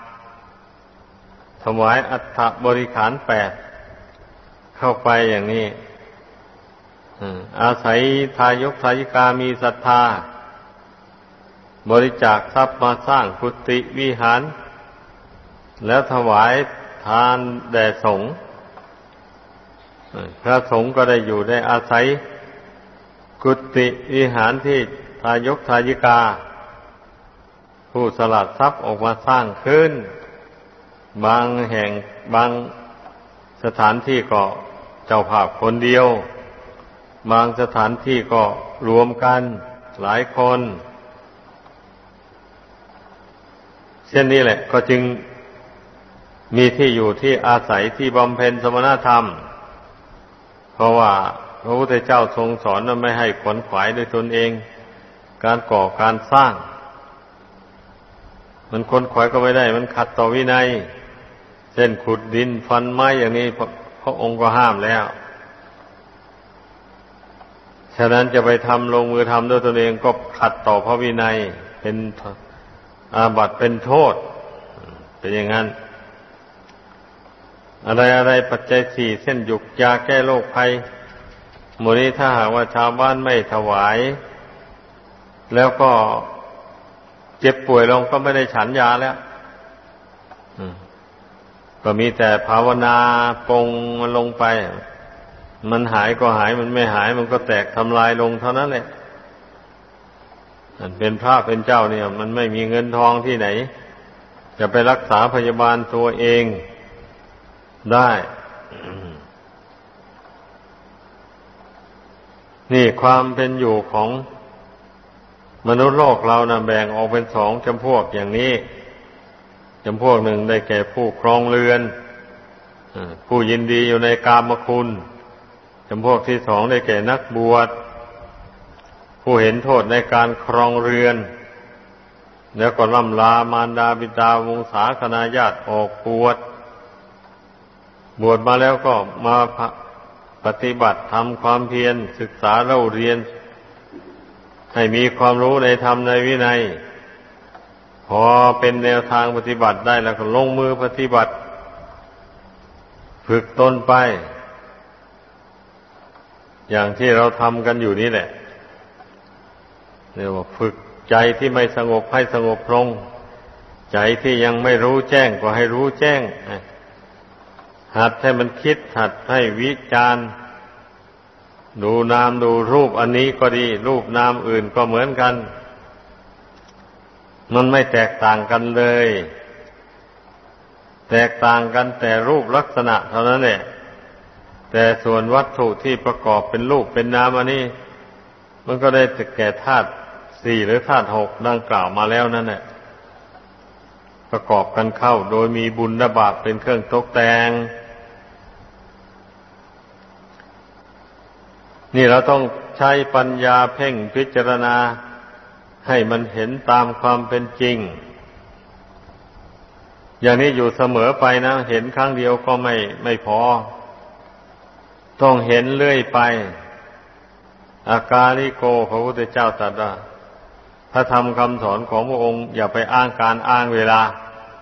ถวายอัฐบริขาร8เข้าไปอย่างนี้อาศัยทายกทายิกามีศรัทธาบริจาคทรัพย์มาสร้างกุฏิวิหารแล้วถวายทานแด่สงฆ์พระสงฆ์ก็ได้อยู่ได้อาศัยกุฏิวิหารที่ทายกทายิกาผู้สละทรัพย์ออกมาสร้างขึ้นบางแห่งบางสถานที่ก็เจ้าภาพคนเดียวบางสถานที่ก็รวมกันหลายคนเช่นนี้แหละก็จึงมีที่อยู่ที่อาศัยที่บำเพ็ญสมณธรรมเพราะว่าพระพุทธเจ้าทรงสอนว่าไม่ให้ขวนขวายด้วยตนเองการก่อการสร้างมันขวนขวายก็ไม่ได้มันขัดต่อวินัยเช่นขุดดินฟันไม้อย่างนี้พระองค์ก็ห้ามแล้วฉะนั้นจะไปทำลงมือทำด้วยตนเองก็ขัดต่อพระวินัยเป็นอาบัติเป็นโทษเป็นอย่างนั้นอะไรปัจจัยสี่เช่นหยุกยาแก้โรคภัยหมู่นี้ถ้าหากว่าชาวบ้านไม่ถวายแล้วก็เจ็บป่วยลงก็ไม่ได้ฉันยาแล้วก็มีแต่ภาวนาปรงมันลงไปมันหายก็หายมันไม่หายมันก็แตกทำลายลงเท่านั้นแหละเป็นพระเป็นเจ้าเนี่ยมันไม่มีเงินทองที่ไหนจะไปรักษาพยาบาลตัวเองได้นี่ความเป็นอยู่ของมนุษย์โลกเรานะแบ่งออกเป็น2จำพวกอย่างนี้จำพวกหนึ่งได้แก่ผู้ครองเรือนผู้ยินดีอยู่ในกามคุณจำพวกที่2ได้แก่นักบวชผู้เห็นโทษในการครองเรือนแล้วก็ล่ำลามารดาบิดาวงศาคณาญาติออกบวชมาแล้วก็มาปฏิบัติทำความเพียรศึกษาเล่าเรียนให้มีความรู้ในธรรมในวินัยพอเป็นแนวทางปฏิบัติได้แล้วก็ลงมือปฏิบัติฝึกตนไปอย่างที่เราทำกันอยู่นี่แหละเรียกว่าฝึกใจที่ไม่สงบให้สงบลงใจที่ยังไม่รู้แจ้งก็ให้รู้แจ้งหัดให้มันคิดหัดให้วิจารณ์ดูนามดูรูปอันนี้ก็ดีรูปนามอื่นก็เหมือนกันมันไม่แตกต่างกันเลยแตกต่างกันแต่รูปลักษณะเท่านั้นแหละแต่ส่วนวัตถุที่ประกอบเป็นรูปเป็นนามอันนี้มันก็ได้แก่ธาตุ4หรือธาตุ6ดังกล่าวมาแล้วนั่นแหละประกอบกันเข้าโดยมีบุญและบาปเป็นเครื่องตกแต่งนี่เราต้องใช้ปัญญาเพ่งพิจารณาให้มันเห็นตามความเป็นจริงอย่างนี้อยู่เสมอไปนะเห็นครั้งเดียวก็ไม่พอต้องเห็นเรื่อยไปอากาลิโกพระพุทธเจ้าตรัสว่าพระธรรมคำสอนของพระองค์อย่าไปอ้างการอ้างเวลา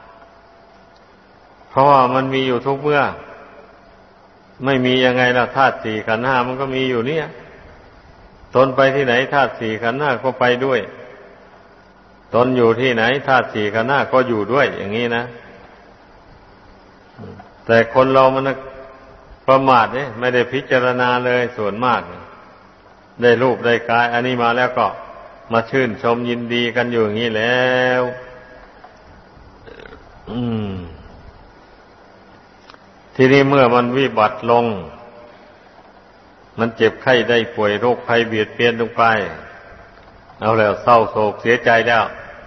เพราะว่ามันมีอยู่ทุกเมื่อไม่มียังไงล่ะธาตุ4ขันธ์5มันก็มีอยู่เนี่ยตนไปที่ไหนธาตุสี่ขันธ์ห้าก็ไปด้วยตนอยู่ที่ไหนธาตุสี่ขันธ์ห้าก็อยู่ด้วยอย่างนี้นะแต่คนเรามันประมาทเนี่ยไม่ได้พิจารณาเลยส่วนมากได้รูปได้กายอันนี้มาแล้วก็มาชื่นชมยินดีกันอยู่อย่างนี้แล้วทีนี้เมื่อมันวิบัติลงมันเจ็บไข้ได้ป่วยโรคภัยเบียดเบียนลงไปเอาแล้วเศร้าโศกเสียใจแล้ว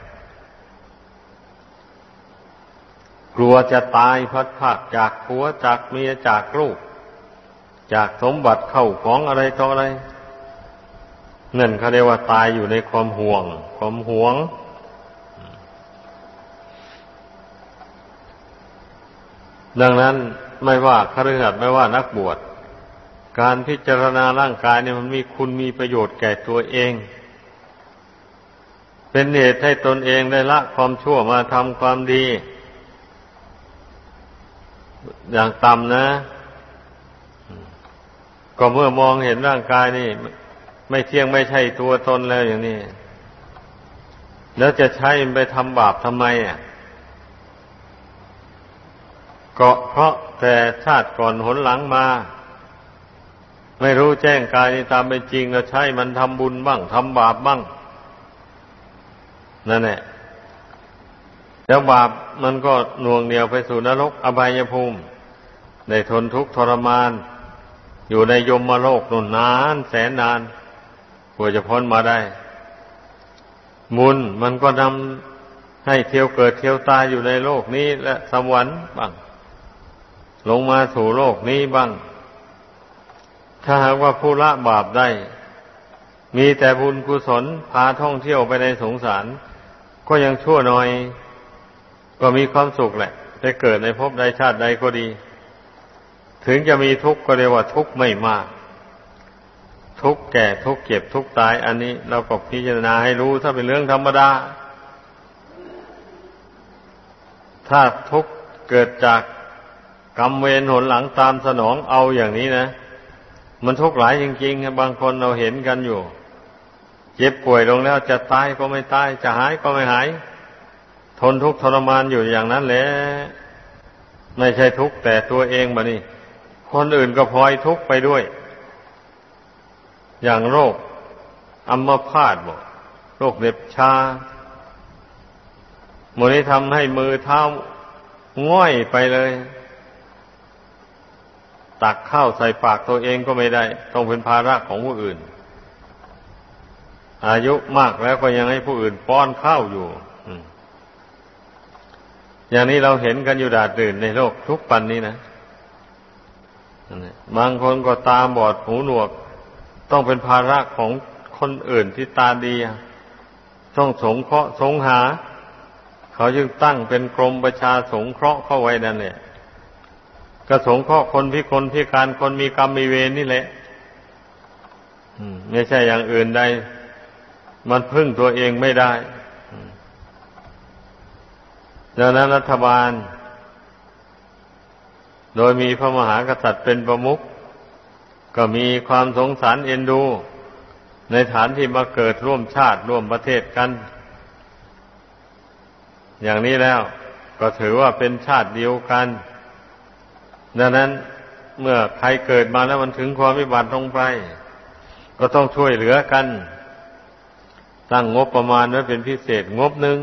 กลัวจะตายพลัดพรากจากผัวจากเมียจากลูกจากสมบัติเข้าของอะไรต่ออะไรนั่นเขาเรียกว่าตายอยู่ในความห่วงความหวงดังนั้นไม่ว่าคฤหัสถ์ไม่ว่านักบวชการพิจารณาร่างกายเนี่ยมันมีคุณมีประโยชน์แก่ตัวเองเป็นเหตุให้ตนเองได้ละความชั่วมาทำความดีอย่างต่ำนะก็เมื่อมองเห็นร่างกายนี่ไม่เที่ยงไม่ใช่ตัวตนแล้วอย่างนี้แล้วจะใช้มันไปทำบาปทำไมก็เพราะแต่ชาติก่อนหนหลังมาไม่รู้แจ้งกายนี่ตามเป็นจริงแล้วใช้มันทำบุญบ้างทำบาปบ้างนั่นแหละแล้วบาปมันก็หน่วงเหนี่ยวไปสู่นรกอบายภูมิได้ทนทุกข์ทรมานอยู่ในยมโลกนู่นนานแสนนานกว่าจะพ้นมาได้บุญมันก็นำให้เที่ยวเกิดเที่ยวตายอยู่ในโลกนี้และสวรรค์บ้างลงมาสู่โลกนี้บ้างถ้าหากว่าผู้ละบาปได้มีแต่บุญกุศลพาท่องเที่ยวไปในสงสารก็ยังชั่วหน่อยก็มีความสุขแหละได้เกิดในภพใดชาติใดก็ดีถึงจะมีทุกข์ก็เรียกว่าทุกข์ไม่มากทุกข์แก่ทุกข์เจ็บทุกข์ตายอันนี้เราก็พิจารณาให้รู้ถ้าเป็นเรื่องธรรมดาถ้าทุกข์เกิดจากกรรมเวรหนหลังตามสนองเอาอย่างนี้นะมันทุกข์หลายจริงๆบางคนเราเห็นกันอยู่เจ็บป่วยลงแล้วจะตายก็ไม่ตายจะหายก็ไม่หายทนทุกข์ทรมานอยู่อย่างนั้นแหละไม่ใช่ทุกข์แต่ตัวเองบัดนี้คนอื่นก็พลอยทุกข์ไปด้วยอย่างโรคอัมพาตบ่โรคเหน็บชาหมดนี้ทำให้มือเท้าง่อยไปเลยตักข้าวใส่ปากตัวเองก็ไม่ได้ต้องเป็นภาระของผู้อื่นอายุมากแล้วก็ยังให้ผู้อื่นป้อนข้าวอยู่อย่างนี้เราเห็นกันอยู่ดาดดื่นในโลกทุกปันนี้นะบางคนก็ตาบอดหูหนวกต้องเป็นภาระของคนอื่นที่ตาดีต้องสงเคราะห์สงหาเขาจึงตั้งเป็นกรมประชาสงเคราะห์เข้าไว้นั่นเนี่ยก็สงเคราะห์คนพิการคนมีกรรมมีเวรนี่แหละไม่ใช่อย่างอื่นใดมันพึ่งตัวเองไม่ได้ดังนั้นรัฐบาลโดยมีพระมหากษัตริย์เป็นประมุขก็มีความสงสารเอ็นดูในฐานที่มาเกิดร่วมชาติร่วมประเทศกันอย่างนี้แล้วก็ถือว่าเป็นชาติเดียวกันดังนั้นเมื่อใครเกิดมาแล้วมันถึงความวิบัติลงไปก็ต้องช่วยเหลือกันตั้งงบประมาณไว้เป็นพิเศษงบหนึ่ง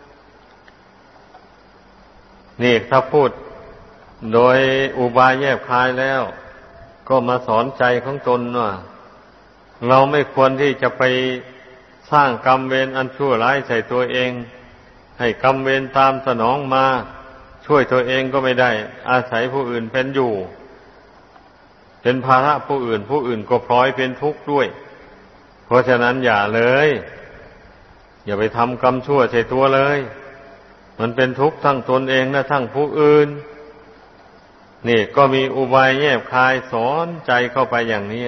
นี่ถ้าพูดโดยอุบายแยบคายแล้วก็มาสอนใจของตนว่าเราไม่ควรที่จะไปสร้างกรรมเวรอันชั่วร้ายใส่ตัวเองให้กรรมเวรตามสนองมาช่วยตัวเองก็ไม่ได้อาศัยผู้อื่นเป็นอยู่เป็นภาระผู้อื่นก็พลอยเป็นทุกข์ด้วยเพราะฉะนั้นอย่าเลยอย่าไปทำกรรมชั่วใส่ตัวเลยมันเป็นทุกข์ทั้งตนเองและทั้งผู้อื่นนี่ก็มีอุบายแยบคายสอนใจเข้าไปอย่างนี้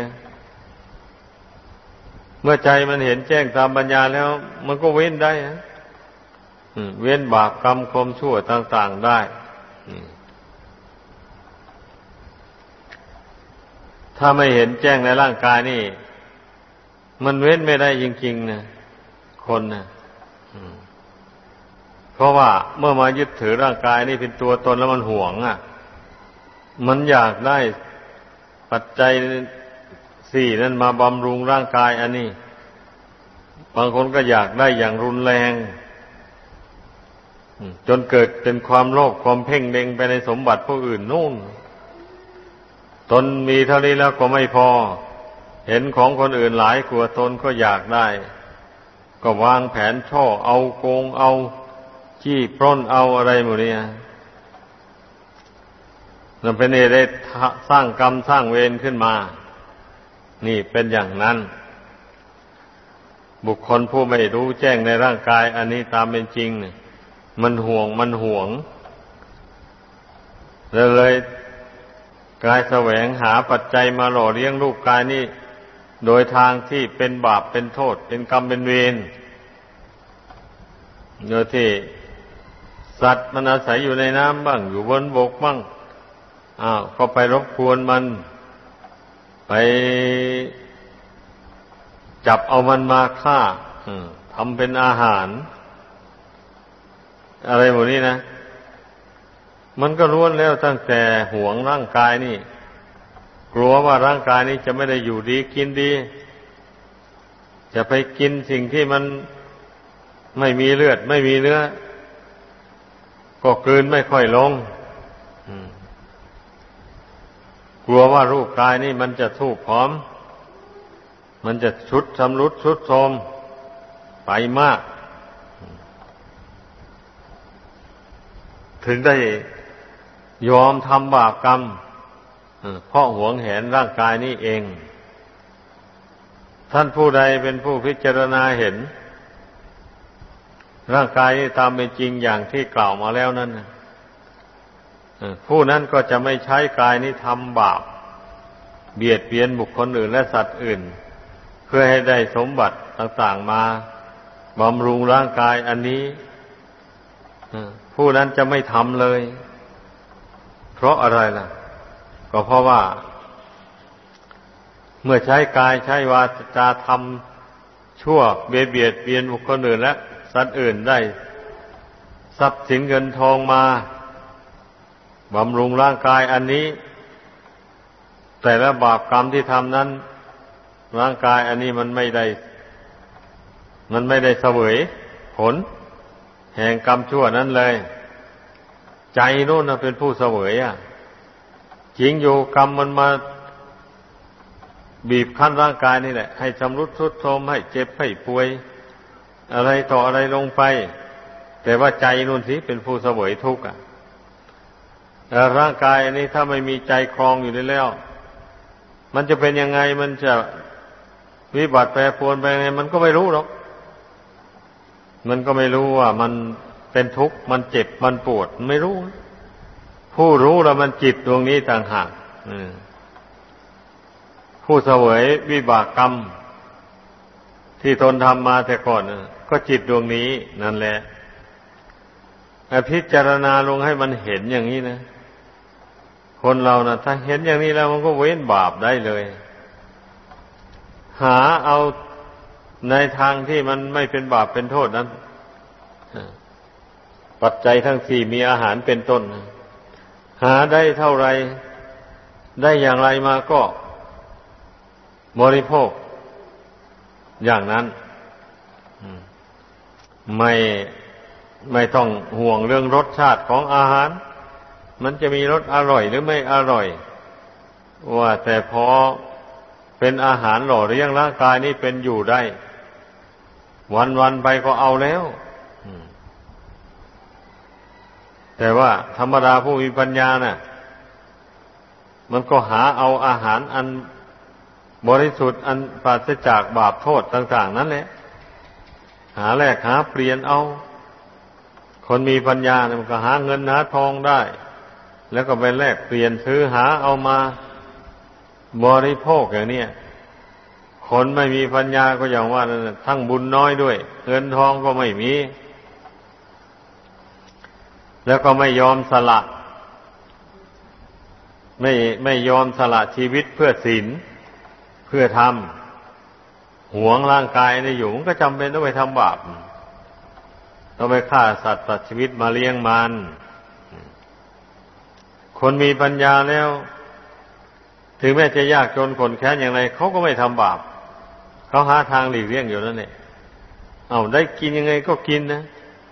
เมื่อใจมันเห็นแจ้งตามปัญญาแล้วมันก็เว้นได้เว้นบาปกรรมความชั่วต่างๆได้ถ้าไม่เห็นแจ้งในร่างกายนี่มันเว้นไม่ได้จริงๆนะคนนะเพราะว่าเมื่อมายึดถือร่างกายนี่เป็นตัวตนแล้วมันหวงอ่ะมันอยากได้ปัจจัยสี่นั่นมาบำรุงร่างกายอันนี้บางคนก็อยากได้อย่างรุนแรงจนเกิดเป็นความโลภความเพ่งเล็งไปในสมบัติผู้อื่นนู่นตนมีเท่านี้แล้วก็ไม่พอเห็นของคนอื่นหลายกว่าตนก็อยากได้ก็วางแผนช่อเอาโกงเอาจี้ปล้นเอาอะไรหมดเนี่ยนั่นเป็นเหตุได้สร้างกรรมสร้างเวรขึ้นมานี่เป็นอย่างนั้นบุคคลผู้ไม่รู้แจ้งในร่างกายอันนี้ตามเป็นจริงเนี่ยมันห่วงเลยกายแสวงหาปัจจัยมาหล่อเลี้ยงรูปกายนี้โดยทางที่เป็นบาปเป็นโทษเป็นกรรมเป็นเวรโดยที่สัตว์มันอาศัยอยู่ในน้ำบ้างอยู่บนบกบ้างก็ไปรบกวนมันไปจับเอามันมาฆ่าทำเป็นอาหารอะไรหมดนี้นะมันก็ล้วนแล้วตั้งแต่หวงร่างกายนี่กลัวว่าร่างกายนี้จะไม่ได้อยู่ดีกินดีจะไปกินสิ่งที่มันไม่มีเลือดไม่มีเนื้อก็กลืนไม่ค่อยลงกลัวว่ารูปกายนี่มันจะทรุดผอมมันจะชุดชำรุดชุดโทรมไปมากถึงได้ยอมทำบาปกรรมเพราะหวงแหนร่างกายนี้เองท่านผู้ใดเป็นผู้พิจารณาเห็นร่างกายนี้ตามเป็นจริงอย่างที่กล่าวมาแล้วนั้นผู้นั้นก็จะไม่ใช้กายนี้ทำบาปเบียดเบียนบุคคลอื่นและสัตว์อื่นเพื่อให้ได้สมบัติต่างๆมาบำรุงร่างกายอันนี้ผู้นั้นจะไม่ทำเลยเพราะอะไรล่ะก็เพราะว่าเมื่อใช้กายใช้วาจาทำชั่วเบียดเบียนบุคคลอื่นและสัตว์อื่นได้ทรัพย์สินเงินทองมาบำรุงร่างกายอันนี้แต่ละบาปกรรมที่ทำนั้นร่างกายอันนี้มันไม่ได้เสวยผลแห่งกรรมชั่วนั้นเลยใจโน่นนะเป็นผู้เสวยจริงอยู่กรรมมันมาบีบคั้นร่างกายนี่แหละให้ชำรุดทรุดโทรมให้เจ็บให้ป่วยอะไรต่ออะไรลงไปแต่ว่าใจนู่นสิเป็นผู้เสวยทุกข์ร่างกายอันนี้ถ้าไม่มีใจครองอยู่แล้วมันจะเป็นยังไงมันจะวิบัติแปรปรวนไปยังไงมันก็ไม่รู้หรอกมันก็ไม่รู้ว่ามันเป็นทุกข์มันเจ็บมันปวดไม่รู้ผู้รู้แล้วมันจิตดวงนี้ต่างหากผู้เสวยวิบากกรรมที่ตนทำมาแต่ก่อนก็จิตดวงนี้นั่นแหละพิจารณาลงให้มันเห็นอย่างนี้นะคนเรานะถ้าเห็นอย่างนี้แล้วมันก็เว้นบาปได้เลยหาเอาในทางที่มันไม่เป็นบาปเป็นโทษนั้นปัจจัยทั้งสี่มีอาหารเป็นต้นหาได้เท่าไรได้อย่างไรมาก็บริโภคอย่างนั้นไม่ต้องห่วงเรื่องรสชาติของอาหารมันจะมีรสอร่อยหรือไม่อร่อยว่าแต่พอเป็นอาหารหล่อเลี้ยงร่างกายนี้เป็นอยู่ได้วันๆไปก็เอาแล้วแต่ว่าธรรมดาผู้มีปัญญาน่ะมันก็หาเอาอาหารอันบริสุทธิ์อันปราศจากบาปโทษต่างๆนั่นแหละหาแลกหาเปลี่ยนเอาคนมีปัญญาเนี่ยมันก็หาเงินหาทองได้แล้วก็ไปแลกเปลี่ยนซื้อหาเอามาบริโภคอย่างนี้คนไม่มีปัญญาก็อย่างว่านั่นทั้งบุญน้อยด้วยเงินทองก็ไม่มีแล้วก็ไม่ยอมสละไม่ยอมสละชีวิตเพื่อศีลเพื่อธรรมหวงร่างกายนี่อยู่มันก็จำเป็นต้องไปทำบาปต้องไปฆ่าสัตว์ตัดชีวิตมาเลี้ยงมันคนมีปัญญาแล้วถึงแม้จะยากจนขนแค้นอย่างไรเขาก็ไม่ทำบาปเขาหาทางหลีกเลี่ยงอยู่แล้วเนี่ยเอาได้กินยังไงก็กินนะ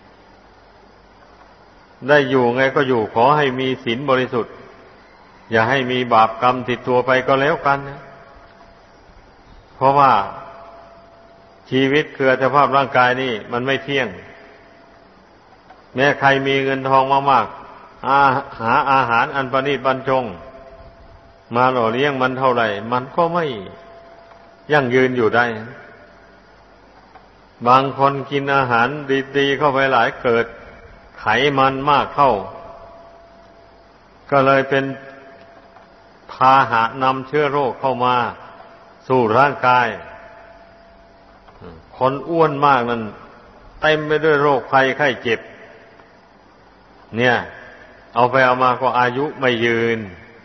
ได้อยู่ไงก็อยู่ขอให้มีศีลบริสุทธิ์อย่าให้มีบาปกรรมติดตัวไปก็แล้วกันนะเพราะว่าชีวิตคืออัตภาพร่างกายนี่มันไม่เที่ยงแม้ใครมีเงินทองมากๆหาอาหารอันประณีตบรรจงมาหล่อเลี้ยงมันเท่าไหร่มันก็ไม่ยั่งยืนอยู่ได้บางคนกินอาหารดีๆเข้าไปหลายเกิดไขมันมากเข้าก็เลยเป็นพาหะนำเชื้อโรคเข้ามาสู่ร่างกายคนอ้วนมากนั้นเต็มไปด้วยโรคภัยไข้เจ็บเนี่ยเอาไปเอามาก็อายุไม่ยืน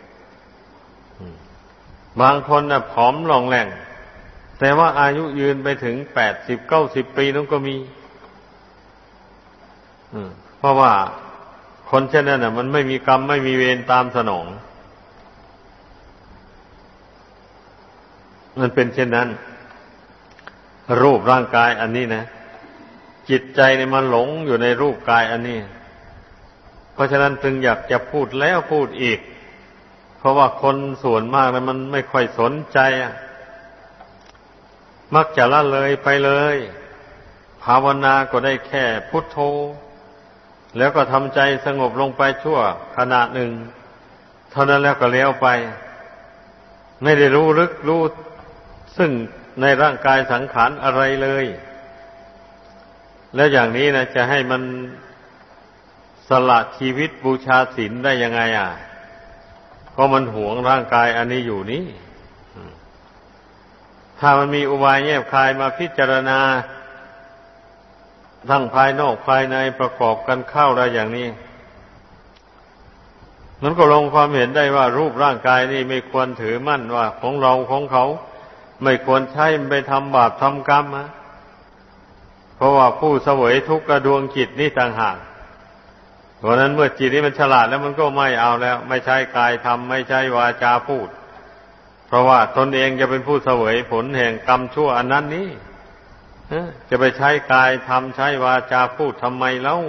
บางคนน่ะผอมหล่องแหล่งแต่ว่าอายุยืนไปถึง80-90 ปีนั่นก็มีเพราะว่าคนเช่นนั้นน่ะมันไม่มีกรรมไม่มีเวรตามสนองมันเป็นเช่นนั้นรูปร่างกายอันนี้นะจิตใจเนี่ยมันหลงอยู่ในรูปกายอันนี้เพราะฉะนั้นจึงอยากจะพูดแล้วพูดอีกเพราะว่าคนส่วนมากนะมันไม่ค่อยสนใจมักจะละเลยไปเลยภาวนาก็ได้แค่พุทโธแล้วก็ทำใจสงบลงไปชั่วขณะหนึ่งเท่านั้นแล้วก็เลี้ยวไปไม่ได้รู้ลึกรู้ซึ่งในร่างกายสังขารอะไรเลยแล้วอย่างนี้นะจะให้มันสละชีวิตบูชาศีลได้ยังไงเพราะมันหวงร่างกายอันนี้อยู่นี่ถ้ามันมีอุบายแยบคายมาพิจารณาทั้งภายนอกภายในประกอบกันเข้าได้อย่างนี้นั้นก็ลงความเห็นได้ว่ารูปร่างกายนี่ไม่ควรถือมั่นว่าของเราของเขาไม่ควรใช้ไปทำบาปทำกรรมเพราะว่าผู้เสวยทุกข์กระดวงจิตนี่ต่างหากเพราะนั้นเมื่อจิตนี้มันฉลาดแล้วมันก็ไม่เอาแล้วไม่ใช่กายทำไม่ใช่วาจาพูดเพราะว่าตนเองจะเป็นผู้เสวยผลแห่งกรรมชั่วอันนั้นนี้จะไปใช้กายทำใช้วาจาพูดทำไมเล่า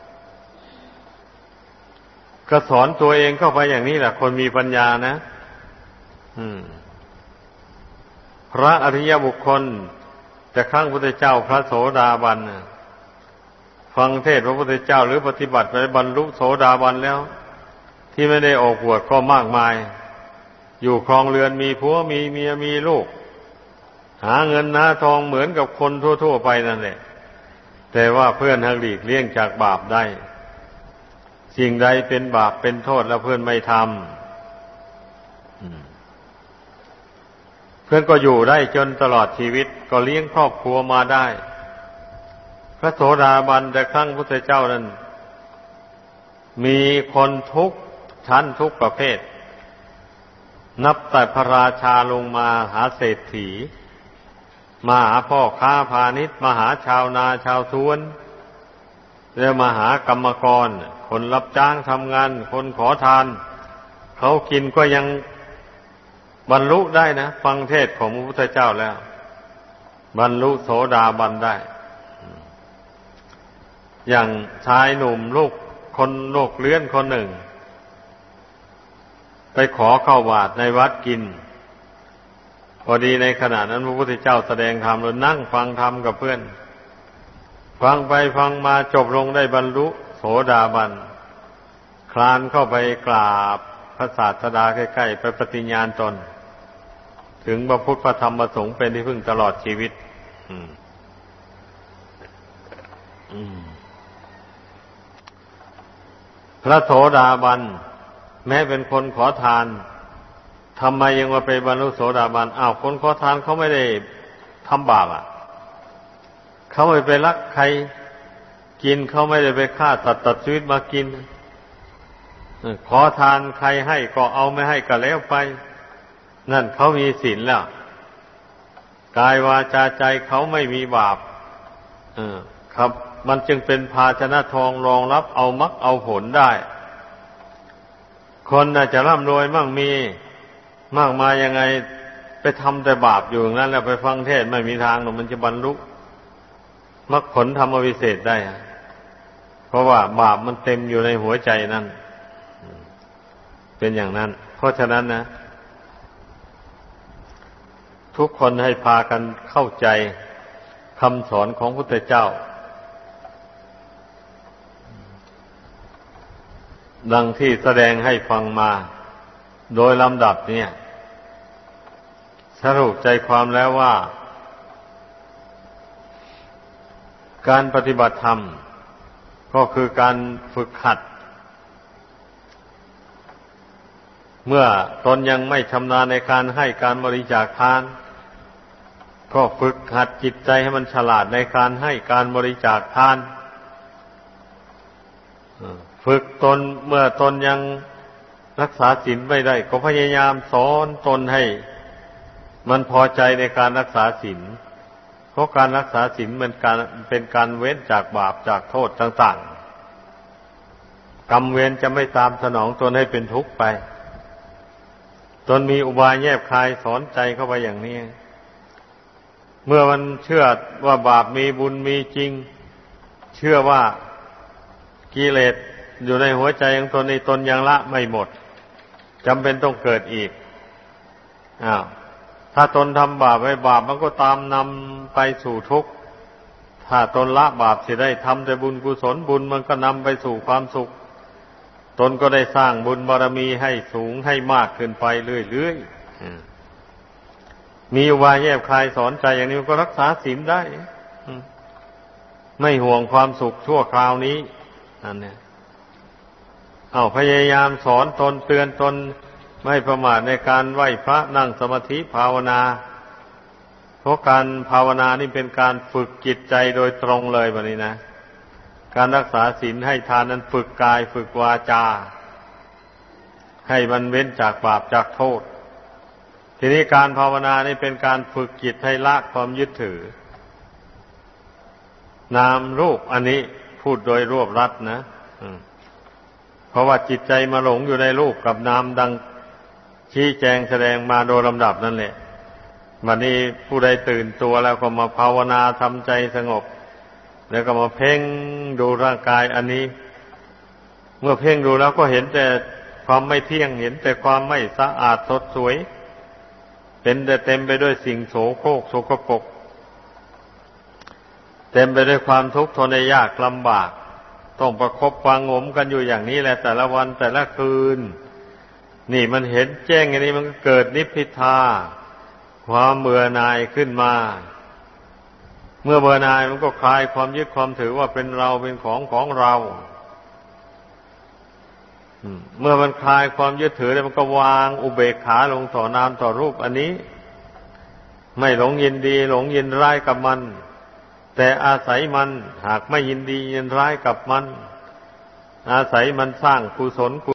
ก็สอนตัวเองเข้าไปอย่างนี้แหละคนมีปัญญานะพระอริยบุคคลแต่ครั้งพุทธเจ้าพระโสดาบันฟังเทศน์พระพุทธเจ้าหรือปฏิบัติไปบรรลุโสดาบันแล้วที่ไม่ได้ออกบวชก็มากมายอยู่ครองเรือนมีผัวมีเมียมีลูกหาเงินหาทองเหมือนกับคนทั่วๆไปนั่นแหละแต่ว่าเพื่อนหักหลีกเลี่ยงจากบาปได้สิ่งใดเป็นบาปเป็นโทษแล้วเพื่อนไม่ทำเพื่อนก็อยู่ได้จนตลอดชีวิตก็เลี้ยงครอบครัวมาได้พระโสดาบันแต่ครั้งพุทธเจ้านั้นมีคนทุกชั้นทุกประเภทนับแต่พระราชาลงมาหาเศรษฐีมาหาพ่อค้าพาณิชย์มาหาชาวนาชาวสวนแล้วมาหากรรมกรคนรับจ้างทำงานคนขอทานเขากินก็ยังบรรลุได้นะฟังเทศน์ของพระพุทธเจ้าแล้วบรรลุโสดาบันได้อย่างชายหนุ่มลูกเลื้อนคนหนึ่งไปขอเข้าบาตรในวัดกินพอดีในขณะนั้นพระพุทธเจ้าแสดงธรรมแล้วนั่งฟังธรรมกับเพื่อนฟังไปฟังมาจบลงได้บรรลุโสดาบันคลานเข้าไปกราบพระศาสดาใกล้ๆไปปฏิญาณตนถึงพระพุทธพระธรรมพระสงฆ์เป็นที่พึ่งตลอดชีวิตพระโสดาบันแม้เป็นคนขอทานทำไมยังมาไปบรรลุโสดาบันคนขอทานเขาไม่ได้ทำบาปเขาไม่ไปลักใครกินเขาไม่ได้ไปฆ่าตัดชีวิตมากินขอทานใครให้ก็เอาไม่ให้ก็แล้วไปนั่นเขามีศีลแล้วกายวาจาใจเขาไม่มีบาปครับมันจึงเป็นภาชนะทองรองรับเอามรรคเอาผลได้คนน่ะจะร่ำรวยมั่งมีมากมายยังไงไปทำแต่บาปอยู่อย่างนั้นแล้วไปฟังเทศน์ไม่มีทางหรอกมันจะบรรลุมรรคผลธรรมวิเศษได้เพราะว่าบาปมันเต็มอยู่ในหัวใจนั่นเป็นอย่างนั้นเพราะฉะนั้นนะทุกคนให้พากันเข้าใจคำสอนของพระพุทธเจ้าดังที่แสดงให้ฟังมาโดยลำดับเนี่ยสรุปใจความแล้วว่าการปฏิบัติธรรมก็คือการฝึกหัดเมื่อตนยังไม่ชำนาญในการให้การบริจาคทานก็ฝึกหัดจิตใจให้มันฉลาดในการให้การบริจาคทานฝึกตนเมื่อตนยังรักษาศีลไม่ได้ก็พยายามสอนตนให้มันพอใจในการรักษาศีลเพราะการรักษาศีลมันเป็นการเว้นจากบาปจากโทษต่างๆกรรมเวรจะไม่ตามสนองตนให้เป็นทุกข์ไปตนมีอุบายแยบคายสอนใจเข้าไปอย่างนี้เมื่อมันเชื่อว่าบาปมีบุญมีจริงเชื่อว่ากิเลสอยู่ในหัวใจของตนในตนยังละไม่หมดจำเป็นต้องเกิดอีกถ้าตนทำบาปไว้บาปมันก็ตามนำไปสู่ทุกข์ถ้าตนละบาปเสียได้ทำแต่บุญกุศลบุญมันก็นำไปสู่ความสุขตนก็ได้สร้างบุญบารมีให้สูงให้มากขึ้นไปเรื่อยๆมีอุบายแยบคายสอนใจอย่างนี้มันก็รักษาศีลได้ไม่ห่วงความสุขชั่วคราวนี้นั่นเนี่ยพยายามสอนตนเตือนตนไม่ประมาทในการไหว้พระนั่งสมาธิภาวนาเพราะการภาวนานี่เป็นการฝึกจิตใจโดยตรงเลยแบบนี้นะการรักษาศีลให้ทานนั้นฝึกกายฝึกวาจาให้มันเว้นจากบาปจากโทษทีนี้การภาวนานี่เป็นการฝึกจิตให้ละความยึดถือนามรูปอันนี้พูดโดยรวบรัดนะเพราะว่าจิตใจมาหลงอยู่ในรูปกับนามดังชี้แจงแสดงมาโดยลำดับนั่นแหละวันนี้ผู้ใดตื่นตัวแล้วก็มาภาวนาทำใจสงบแล้วก็มาเพ่งดูร่างกายอันนี้เมื่อเพ่งดูแล้วก็เห็นแต่ความไม่เที่ยงเห็นแต่ความไม่สะอาดสดสวยเป็นแต่เต็มไปด้วยสิ่งโสโครกโสกปรกเต็มไปด้วยความทุกข์ทนได้ยากลำบากต้องประคบประหงมกันอยู่อย่างนี้แหละแต่ละวันแต่ละคืนนี่มันเห็นแจ้งอย่างนี้มันก็เกิดนิพพิทาความเบื่อหน่ายขึ้นมาเมื่อเบื่อหน่ายมันก็คลายความยึดความถือว่าเป็นเราเป็นของเราเมื่อมันคลายความยึดถือแล้วมันก็วางอุเบกขาลงต่อนามต่อรูปอันนี้ไม่หลงยินดีหลงยินร้ายกับมันแต่อาศัยมันหากไม่ยินดียินร้ายกับมันอาศัยมันสร้างกุศล